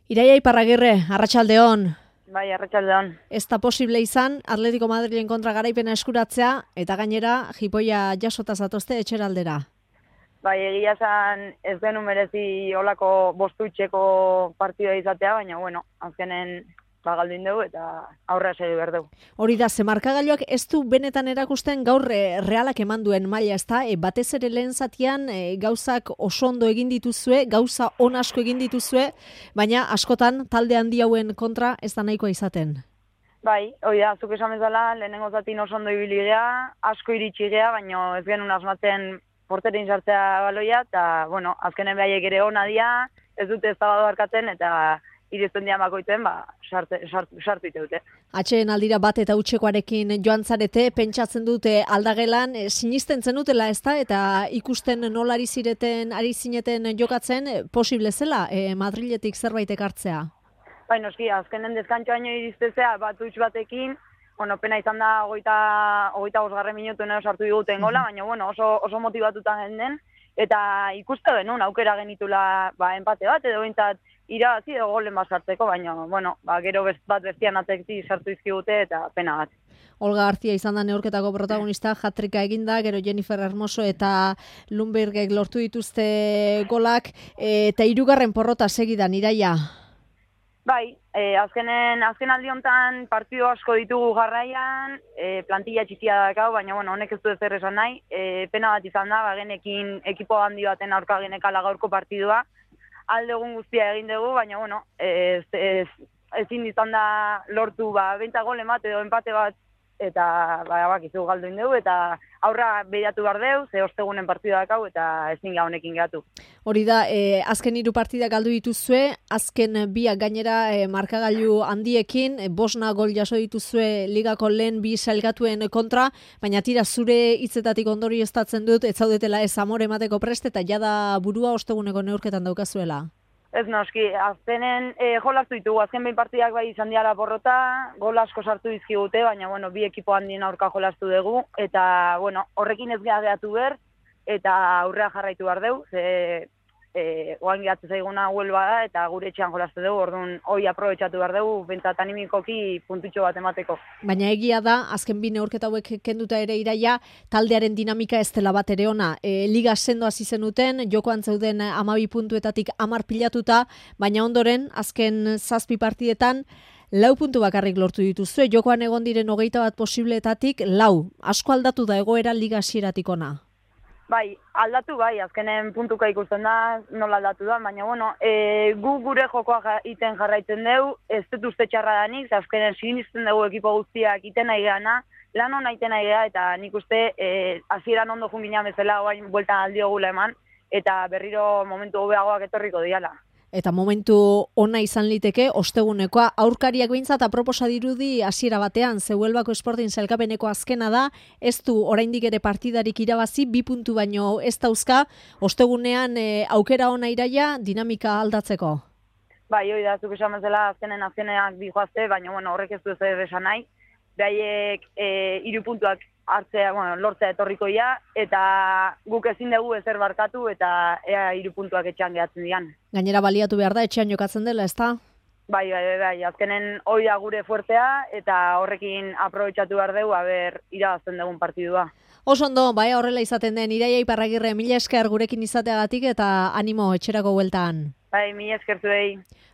Iraia Iparragirre, arratsaldeon. Bai, arratsaldeon. Ez da posible izan Atletico Madrilen kontra garaipena eskuratzea eta gainera jipoia jasota zatozte etxeraldera. Bai, egia esan ez genuen merezi olako bostuitxeko partidua izatea, baina bueno, azkenen galduin dugu eta aurrera segi behar dugu. Hori da, ze markagailuak ez du benetan erakusten gaur Realak eman duen maila, ezta? Batez ere lehen zatian gauzak oso ondo egin dituzue, gauza on asko egin dituzue, baina askotan talde handi hauen kontra ez da nahikoa izaten. Bai, hori da, zuk esan bezala, lehenengo zatin oso ondo ibili gea, asko iritsi gea, baina ez genuen asmatzen porterin sartzea baloia, eta, bueno, azkenen behaiek ere ona dia, ez dute ez da barkatzen, eta irizten dian bakoiten, sartu ite dute. Atxeen aldira bat eta utxekoarekin joan zarete, pentsatzen dute aldagelan, sinisten zenutela ez da, eta ikusten nola ari zineten jokatzen, posible zela Madriletik zerbait ekartzea? Bai, noski, azkenen deskantxoaino iriztezea bat utx batekin, bueno, pena izan da 25. minutuan sartu diguten gola, baina bueno, oso motivatuta genden, eta ikuste genuen aukera genitula empate bat, edo bintzat irabazi edo golen bat sartzeko, baina bueno, gero bat bestian atekti sartu izkigute eta pena bat. Olga García izan da neurketako protagonista, hat-tricka eginda, gero Jennifer Hermoso eta Lundbergek lortu dituzte golak, eta 3. porrota segidan, Iraia. Bai, azken aldi honetan partidu asko ditugu garraian, plantilla txikia dakau, baina bueno, honek ez du ezer esan nahi, pena bat izan da, genekin ekipo handi baten aurka genekala gaurko partidua, alde egun guztia egin dugu, baina bueno, ezin izan da lortu benta gole bat edo empate bat, eta bakizu galduin dugu, eta aurra behiratu behar dugu, ze ostegunen partida dakau, eta ezin ga honekin gehatu. Hori da, azken 3 partidak galdu dituzue, azken 2 gainera markagailu handiekin, 5 gol jaso dituzue ligako lehen 2 sailkatuen kontra, baina tira zure hitzetatik ondorioztatzen dut, ez zaudetela ez amore emateko prest, eta jada burua osteguneko neurketan daukazuela. Ez noski, azkenen jolastu ditugu, azken behin partidak bai izan diala porrota, gol asko sartu dizkigute, baina bueno, 2 ekipo handien aurka jolastu dugu, eta bueno, horrekin ez geatu behar, eta aurrea jarraitu behar dugu, oain gehatzen zaiguna Huelva da, eta gure etxean jolastu dugu, orduan hoi aprobetxatu behar dugu, bentsat animikoki puntutxo bat emateko. Baina egia da, azken 2 neurketa hauek kenduta ere Iraia, taldearen dinamika ez dela bat ere ona. Liga sendo hasi zenuten, jokoan zeuden 12 puntuetatik 10 pilatuta, baina ondoren, azken 7 partidetan, 4 puntu bakarrik lortu dituzue, jokoan egon diren 21 posibleetatik 4. Asko aldatu da egoera liga hasieratik ona. Bai, aldatu bai, azkenen puntuka ikusten da, nola aldatu da, baina bueno, gu gure jokoa iten jarraitzen dugu, ez dut uste txarra danik, azkenen sinisten dugu ekipo guztiak iten nahi geana, lan hona iten nahi gea, eta nik uste hasieran ondo junginan bezala, oain bueltan aldiogula eman, eta berriro momentu hobeagoak etorriko diala. Eta momentu ona izan liteke, ostegunekoa, aurkariak behintzat aproposa dirudi hasiera batean, ze Huelvako Sporting sailkapeneko azkena da, ez du oraindik ere partidarik irabazi, 2 puntu baino ez dauzka, ostegunean aukera ona Iraia, dinamika aldatzeko. Bai, hori da, zuk esan bezala azkeneak dihoazte, baina bueno, horrek ez du ez esan nahi, behaiek 3 puntuak hartzea, lortzea etorriko ia, eta guk ezin dugu ezer barkatu, eta ea 3 puntuak etxean gehatzen dian. Gainera baliatu behar da, etxean jokatzen dela, ezta? Bai, azkenen hori da gure fuertea, eta horrekin aprobetxatu behar dugu, irabazten dugun partidua. Oso ondo, bai horrela izaten den, Iraia Iparragirre, mila esker gurekin izateagatik, eta animo etxerako bueltan. Bai, mila esker zuei.